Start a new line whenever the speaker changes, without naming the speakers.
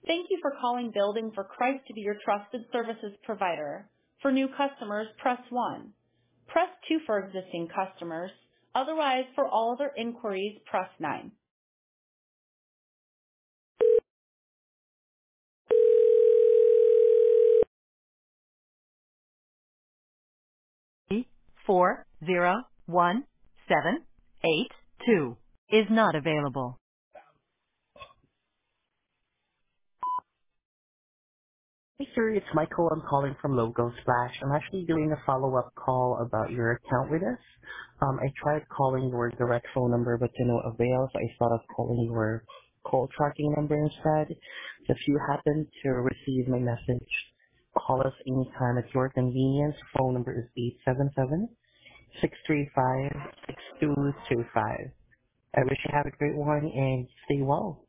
Thank you for calling Building for Christ to be your trusted services provider. For new customers, press 1. Press 2 for existing customers. Otherwise, for all other inquiries, press 9. 401782 is not available.
Hey sir, it's Michael. I'm calling from Logo Splash. I'm actually doing a follow-up call about your account with us. I tried calling your direct phone number, but to no avail, so I thought of calling your call tracking number instead. So if you happen to receive my message, call us anytime at your convenience. Phone number is 877-635-6225. I wish you have a great one and stay well.